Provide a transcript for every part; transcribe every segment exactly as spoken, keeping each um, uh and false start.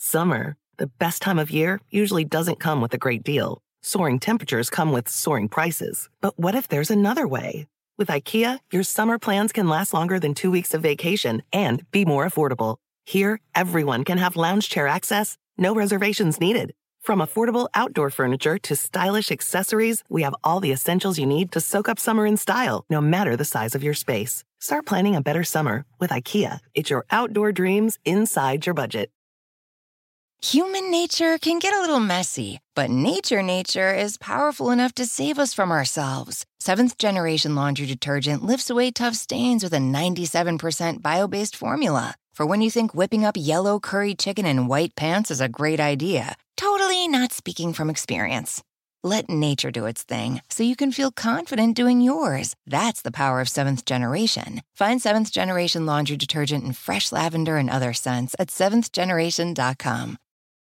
Summer, the best time of year, usually doesn't come with a great deal. Soaring temperatures come with soaring prices. But what if there's another way? With IKEA, your summer plans can last longer than two weeks of vacation and be more affordable. Here, everyone can have lounge chair access, no reservations needed. From affordable outdoor furniture to stylish accessories, we have all the essentials you need to soak up summer in style, no matter the size of your space. Start planning a better summer with IKEA. It's your outdoor dreams inside your budget. Human nature can get a little messy, but nature nature is powerful enough to save us from ourselves. Seventh Generation Laundry Detergent lifts away tough stains with a ninety-seven percent bio-based formula. For when you think whipping up yellow curry chicken in white pants is a great idea. Totally not speaking from experience. Let nature do its thing so you can feel confident doing yours. That's the power of Seventh Generation. Find Seventh Generation Laundry Detergent in fresh lavender and other scents at seventh generation dot com.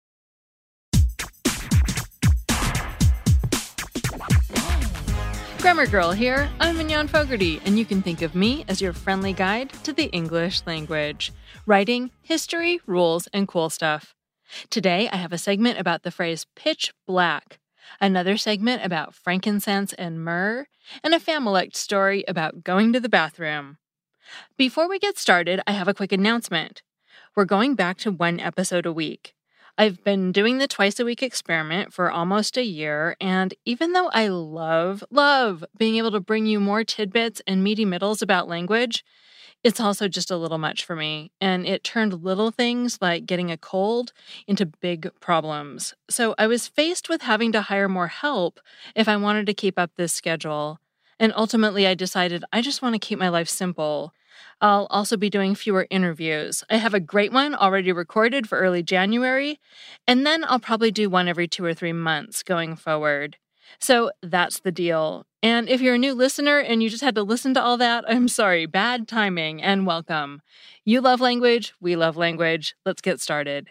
Grammar Girl here. I'm Mignon Fogarty, and you can think of me as your friendly guide to the English language. Writing, history, rules, and cool stuff. Today, I have a segment about the phrase pitch black, another segment about frankincense and myrrh, and a Familect story about going to the bathroom. Before we get started, I have a quick announcement. We're going back to one episode a week. I've been doing the twice-a-week experiment for almost a year, and even though I love, love being able to bring you more tidbits and meaty middles about language, it's also just a little much for me, and it turned little things like getting a cold into big problems. So I was faced with having to hire more help if I wanted to keep up this schedule, and ultimately I decided I just want to keep my life simple. I'll also be doing fewer interviews. I have a great one already recorded for early January, and then I'll probably do one every two or three months going forward. So that's the deal. And if you're a new listener and you just had to listen to all that, I'm sorry, bad timing, and welcome. You love language, we love language. Let's get started.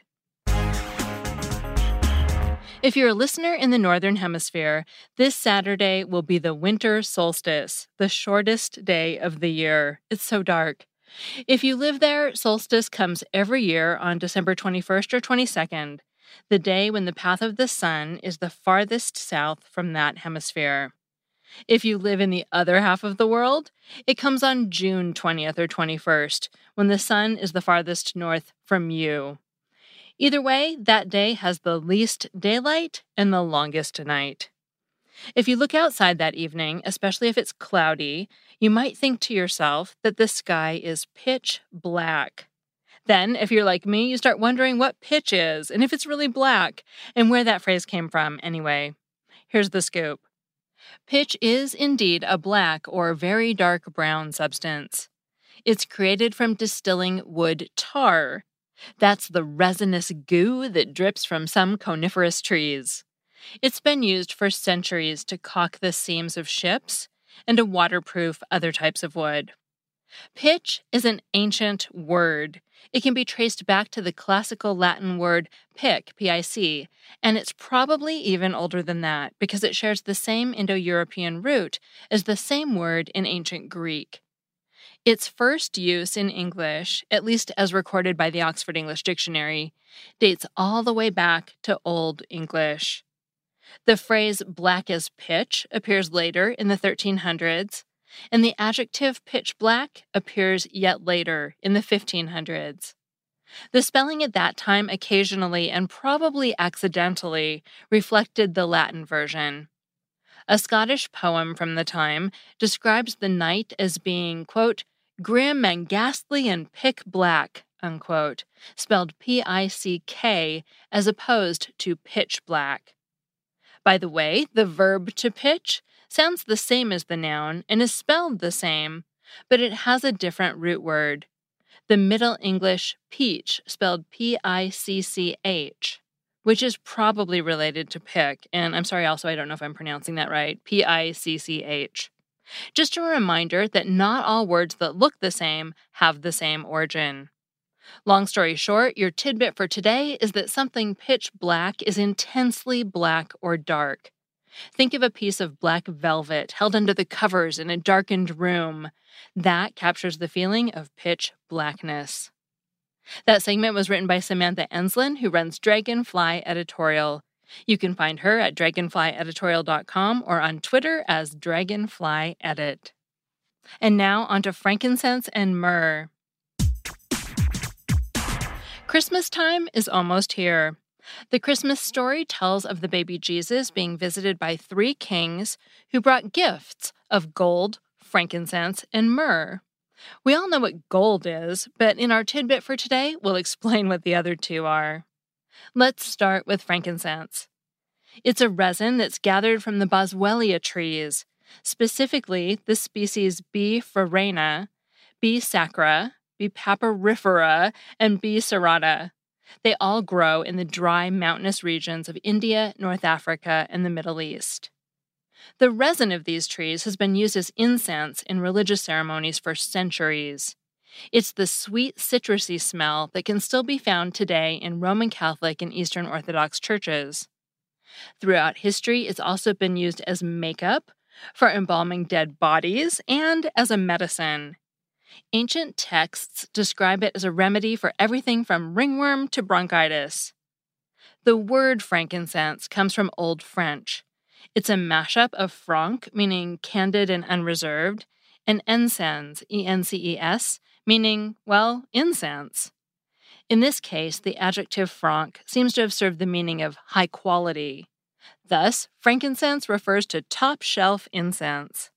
If you're a listener in the Northern Hemisphere, this Saturday will be the winter solstice, the shortest day of the year. It's so dark. If you live there, solstice comes every year on December twenty-first or twenty-second, the day when the path of the sun is the farthest south from that hemisphere. If you live in the other half of the world, it comes on June twentieth or twenty-first, when the sun is the farthest north from you. Either way, that day has the least daylight and the longest night. If you look outside that evening, especially if it's cloudy, you might think to yourself that the sky is pitch black. Then, if you're like me, you start wondering what pitch is and if it's really black and where that phrase came from anyway. Here's the scoop. Pitch is indeed a black or very dark brown substance. It's created from distilling wood tar. That's the resinous goo that drips from some coniferous trees. It's been used for centuries to caulk the seams of ships and to waterproof other types of wood. Pitch is an ancient word. It can be traced back to the classical Latin word pic, P I C, and it's probably even older than that because it shares the same Indo-European root as the same word in ancient Greek. Its first use in English, at least as recorded by the Oxford English Dictionary, dates all the way back to Old English. The phrase black as pitch appears later in the thirteen hundreds, and the adjective pitch black appears yet later in the fifteen hundreds. The spelling at that time occasionally and probably accidentally reflected the Latin version. A Scottish poem from the time describes the night as being, quote, grim and ghastly and pick black, unquote, spelled P I C K as opposed to pitch black. By the way, the verb to pitch sounds the same as the noun and is spelled the same, but it has a different root word. The Middle English peach, spelled P I C C H, which is probably related to pick, and I'm sorry also I don't know if I'm pronouncing that right, P I C C H. Just a reminder that not all words that look the same have the same origin. Long story short, your tidbit for today is that something pitch black is intensely black or dark. Think of a piece of black velvet held under the covers in a darkened room. That captures the feeling of pitch blackness. That segment was written by Samantha Enslen, who runs Dragonfly Editorial. You can find her at dragonfly editorial dot com or on Twitter as dragonflyedit. And now onto frankincense and myrrh. Christmas time is almost here. The Christmas story tells of the baby Jesus being visited by three kings who brought gifts of gold, frankincense, and myrrh. We all know what gold is, but in our tidbit for today, we'll explain what the other two are. Let's start with frankincense. It's a resin that's gathered from the boswellia trees, specifically the species B. farina, B. sacra, B. papyrifera, and B. serrata. They all grow in the dry mountainous regions of India, North Africa, and the Middle East. The resin of these trees has been used as incense in religious ceremonies for centuries. It's the sweet citrusy smell that can still be found today in Roman Catholic and Eastern Orthodox churches. Throughout history, it's also been used as makeup, for embalming dead bodies, and as a medicine. Ancient texts describe it as a remedy for everything from ringworm to bronchitis. The word frankincense comes from Old French. It's a mashup of franc, meaning candid and unreserved, and encens, E N C E S, meaning, well, incense. In this case, the adjective franc seems to have served the meaning of high quality. Thus, frankincense refers to top-shelf incense.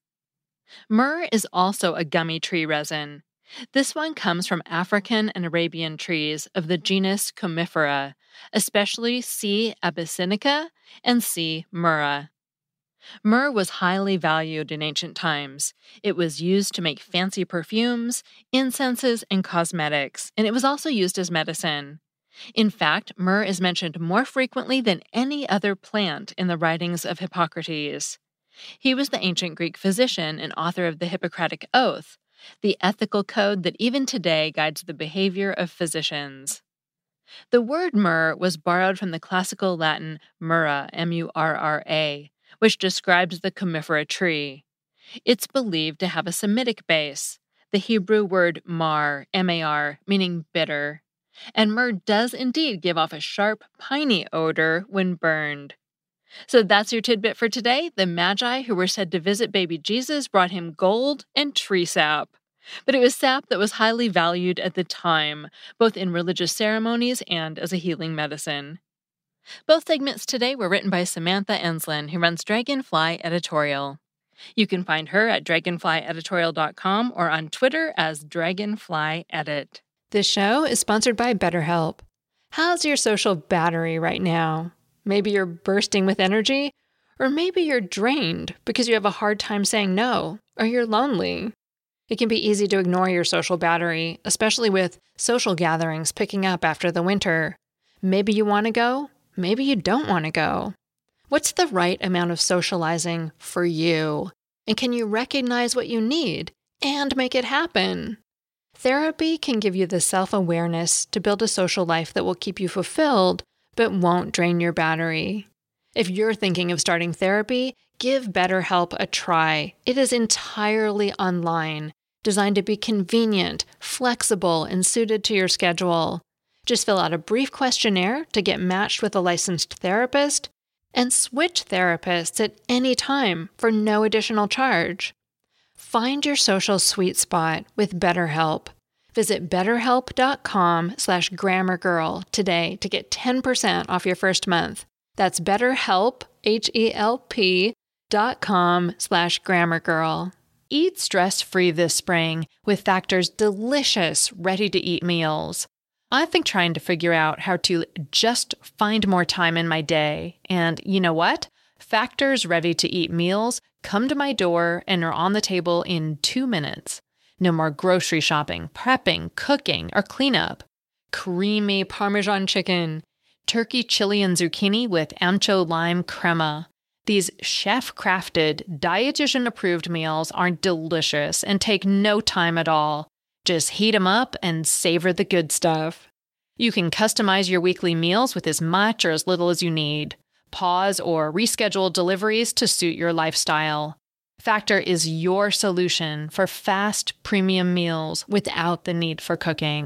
Myrrh is also a gummy tree resin. This one comes from African and Arabian trees of the genus Comifera, especially C. abyssinica and C. myrrha. Myrrh was highly valued in ancient times. It was used to make fancy perfumes, incenses, and cosmetics, and it was also used as medicine. In fact, myrrh is mentioned more frequently than any other plant in the writings of Hippocrates. He was the ancient Greek physician and author of the Hippocratic Oath, the ethical code that even today guides the behavior of physicians. The word myrrh was borrowed from the classical Latin murra, M U R R A, which describes the comifera tree. It's believed to have a Semitic base, the Hebrew word mar, M A R, meaning bitter. And myrrh does indeed give off a sharp, piney odor when burned. So that's your tidbit for today. The Magi who were said to visit baby Jesus brought him gold and tree sap. But it was sap that was highly valued at the time, both in religious ceremonies and as a healing medicine. Both segments today were written by Samantha Enslen, who runs Dragonfly Editorial. You can find her at dragonfly editorial dot com or on Twitter as dragonflyedit. This show is sponsored by BetterHelp. How's your social battery right now? Maybe you're bursting with energy, or maybe you're drained because you have a hard time saying no, or you're lonely. It can be easy to ignore your social battery, especially with social gatherings picking up after the winter. Maybe you want to go, maybe you don't want to go. What's the right amount of socializing for you? And can you recognize what you need and make it happen? Therapy can give you the self-awareness to build a social life that will keep you fulfilled, but won't drain your battery. If you're thinking of starting therapy, give BetterHelp a try. It is entirely online, designed to be convenient, flexible, and suited to your schedule. Just fill out a brief questionnaire to get matched with a licensed therapist, and switch therapists at any time for no additional charge. Find your social sweet spot with BetterHelp. Visit betterhelp.com slash grammargirl today to get ten percent off your first month. That's betterhelp, H E L P, dot com slash grammargirl. Eat stress-free this spring with Factor's delicious, ready-to-eat meals. I've been trying to figure out how to just find more time in my day. And you know what? Factor's ready-to-eat meals come to my door and are on the table in two minutes. No more grocery shopping, prepping, cooking, or cleanup. Creamy Parmesan chicken, turkey chili and zucchini with ancho lime crema. These chef-crafted, dietitian-approved meals are delicious and take no time at all. Just heat them up and savor the good stuff. You can customize your weekly meals with as much or as little as you need. Pause or reschedule deliveries to suit your lifestyle. Factor is your solution for fast, premium meals without the need for cooking.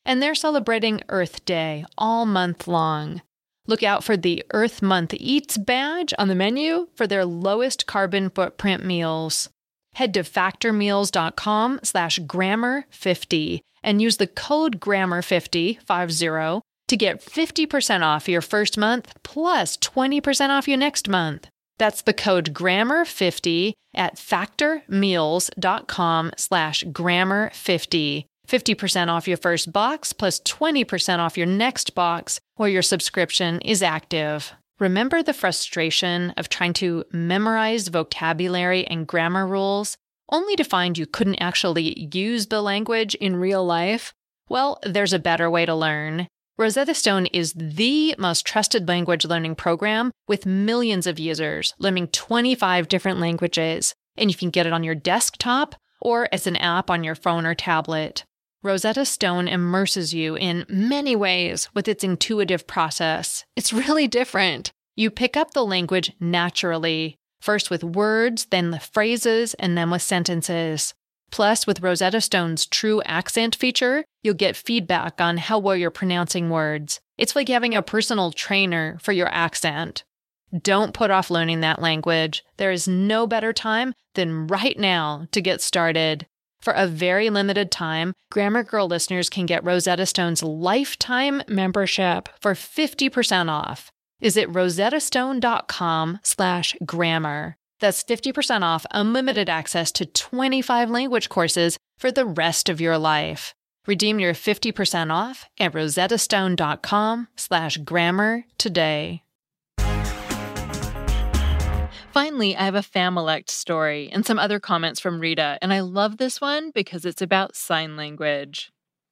and they're celebrating Earth Day all month long. Look out for the Earth Month Eats badge on the menu for their lowest carbon footprint meals. Head to factormeals.com slash grammar50 and use the code grammar fifty, five zero, to get fifty percent off your first month plus twenty percent off your next month. That's the code grammar fifty at factormeals.com slash grammar50. fifty percent off your first box plus twenty percent off your next box while your subscription is active. Remember the frustration of trying to memorize vocabulary and grammar rules, only to find you couldn't actually use the language in real life? Well, there's a better way to learn. Rosetta Stone is the most trusted language learning program with millions of users learning twenty-five different languages, and you can get it on your desktop or as an app on your phone or tablet. Rosetta Stone immerses you in many ways with its intuitive process. It's really different. You pick up the language naturally, first with words, then the phrases, and then with sentences. Plus, with Rosetta Stone's True Accent feature, you'll get feedback on how well you're pronouncing words. It's like having a personal trainer for your accent. Don't put off learning that language. There is no better time than right now to get started. For a very limited time, Grammar Girl listeners can get Rosetta Stone's lifetime membership for fifty percent off. Visit rosettastone.com slash grammar. That's fifty percent off unlimited access to twenty-five language courses for the rest of your life. Redeem your fifty percent off at rosettastone.com slash grammar today. Finally, I have a Familect story and some other comments from Rita, and I love this one because it's about sign language.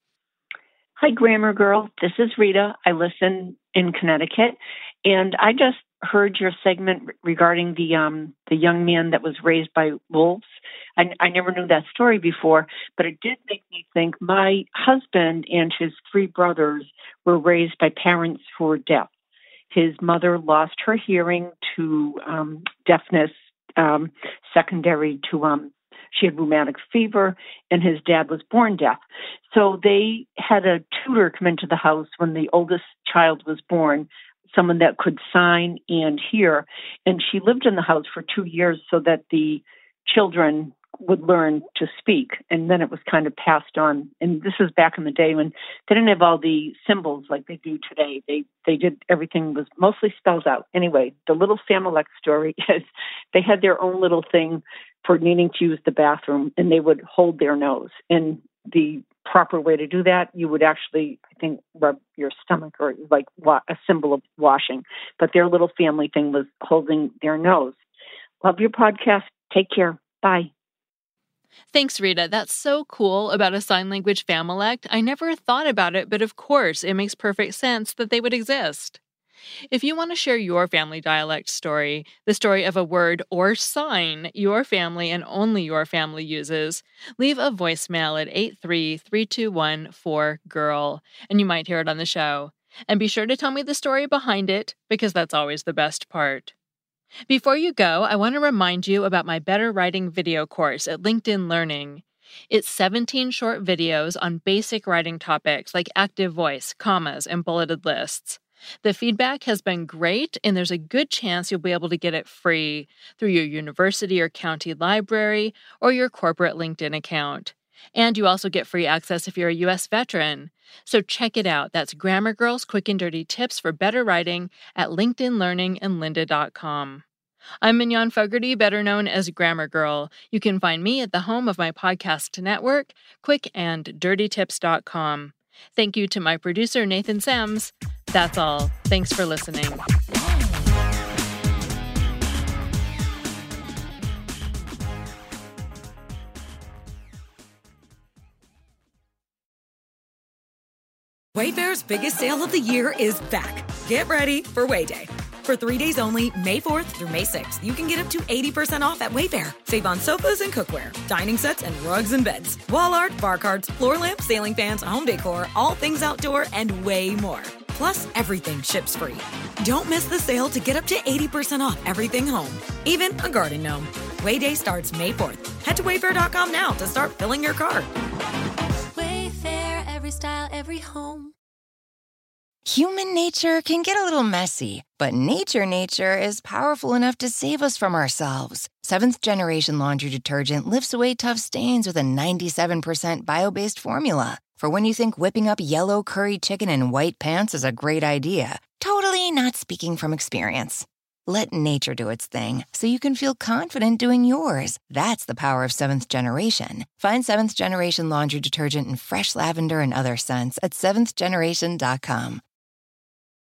Hi, Grammar Girl. This is Rita. I listen in Connecticut, and I just heard your segment regarding the um, the young man that was raised by wolves. I, I never knew that story before, but it did make me think my husband and his three brothers were raised by parents who were deaf. His mother lost her hearing to um, deafness, um, secondary to, um, she had rheumatic fever, and his dad was born deaf. So they had a tutor come into the house when the oldest child was born, someone that could sign and hear. And she lived in the house for two years so that the children would learn to speak. And then it was kind of passed on. And this is back in the day when they didn't have all the symbols like they do today. They they did, everything was mostly spelled out. Anyway, the little Familect story is they had their own little thing for needing to use the bathroom, and they would hold their nose. And the proper way to do that, you would actually, I think, rub your stomach or like wa- a symbol of washing. But their little family thing was holding their nose. Love your podcast. Take care. Bye. Thanks, Rita. That's so cool about a sign language Familect. I never thought about it, but of course, it makes perfect sense that they would exist. If you want to share your family dialect story, the story of a word or sign your family and only your family uses, leave a voicemail at eight three three two one four girl, and you might hear it on the show. And be sure to tell me the story behind it, because that's always the best part. Before you go, I want to remind you about my Better Writing video course at LinkedIn Learning. It's seventeen short videos on basic writing topics like active voice, commas, and bulleted lists. The feedback has been great, and there's a good chance you'll be able to get it free through your university or county library or your corporate LinkedIn account. And you also get free access if you're a U S veteran. So check it out. That's Grammar Girl's Quick and Dirty Tips for Better Writing at linkedin learning and lynda dot com. I'm Mignon Fogarty, better known as Grammar Girl. You can find me at the home of my podcast network, quick and dirty tips dot com. Thank you to my producer, Nathan Sams. That's all. Thanks for listening. Wayfair's biggest sale of the year is back. Get ready for Way Day. For three days only, May fourth through May sixth, you can get up to eighty percent off at Wayfair. Save on sofas and cookware, dining sets and rugs and beds, wall art, bar cards, floor lamps, ceiling fans, home decor, all things outdoor, and way more. Plus, everything ships free. Don't miss the sale to get up to eighty percent off everything home, even a garden gnome. Way Day starts May fourth. Head to wayfair dot com now to start filling your cart. Wayfair, every style, every home. Human nature can get a little messy, but nature nature is powerful enough to save us from ourselves. Seventh Generation Laundry Detergent lifts away tough stains with a ninety-seven percent bio-based formula. For when you think whipping up yellow curry chicken in white pants is a great idea. Totally not speaking from experience. Let nature do its thing so you can feel confident doing yours. That's the power of Seventh Generation. Find Seventh Generation Laundry Detergent in fresh lavender and other scents at seventh generation dot com.